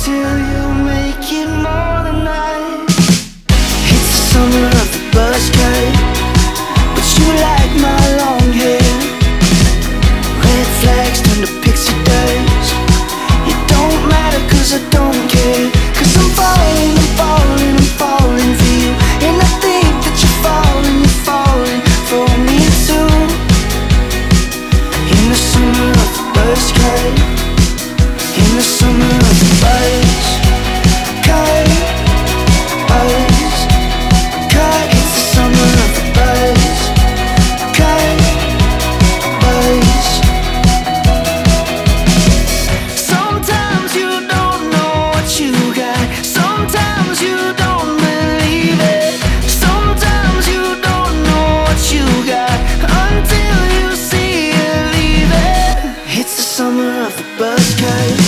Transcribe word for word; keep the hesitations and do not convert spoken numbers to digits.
until you make it more than right. It's the summer of the buzz cut, but you like my long hair. Red flags turn to pixie dust. It don't matter cause I don't care. Cause I'm falling, I'm falling, I'm falling for you. And I think that you're falling, you're falling for me too. In the summer of the buzz cut, in the summer of the buzz cut, buzz cut. It's the summer of the buzz cut, buzz. Sometimes you don't know what you got. Sometimes you don't believe it. Sometimes you don't know what you got until you see it leave it. It's the summer of the buzz cut.